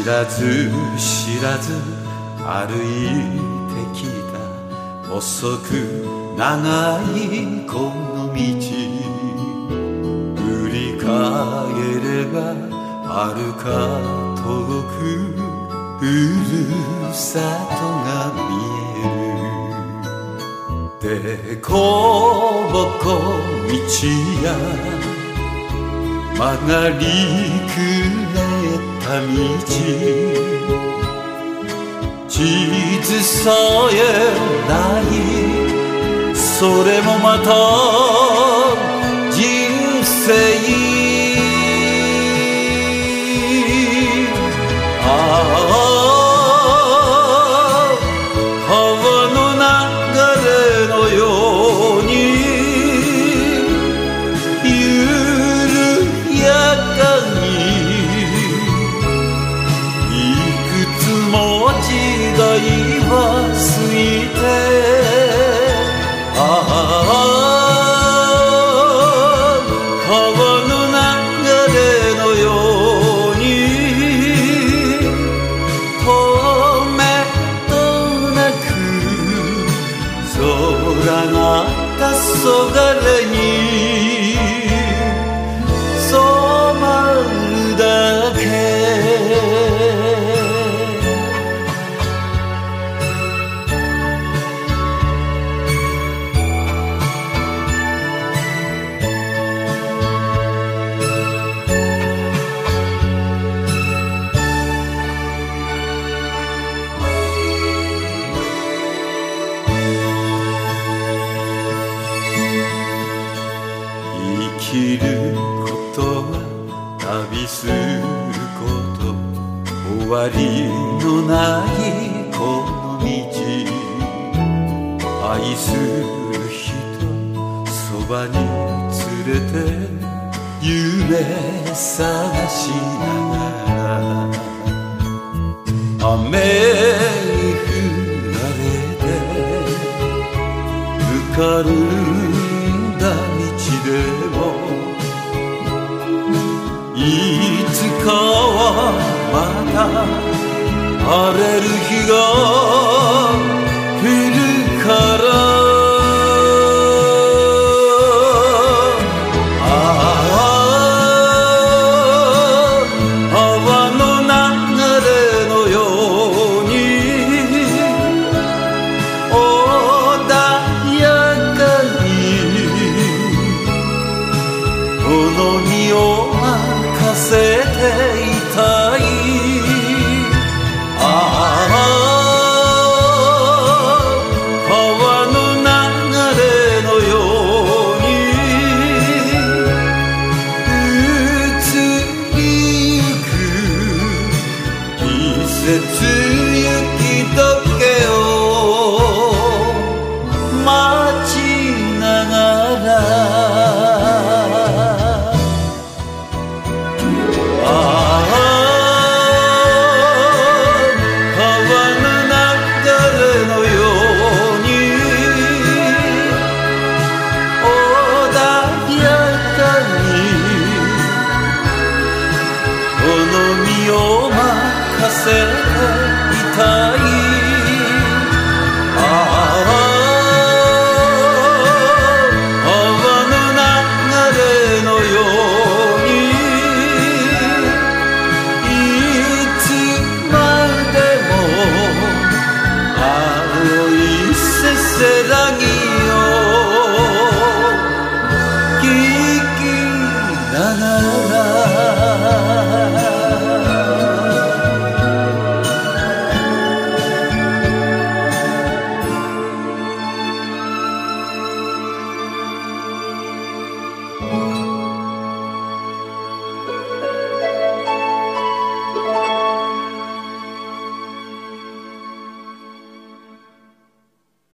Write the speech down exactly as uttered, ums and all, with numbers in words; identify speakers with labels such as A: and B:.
A: 知らず知らず歩いてきた細く長いこの道、振り返れば遥か遠くふるさとが見える。でこぼこ道や曲がりくねった道、地図さえないそれもまた人生。ああ川の流れのように緩やかにいくつも時代は過ぎて、ああ川の流れのようにとめどなく空が黄昏に染まるだけ。生きることは旅すること、終わりのないこの道、愛する人そばに連れて夢探しながら、雨に降られてぬかるんだ道でも、いつかはまた晴れる日が来るから、ああ川の流れのように穏やかにこの身を任せて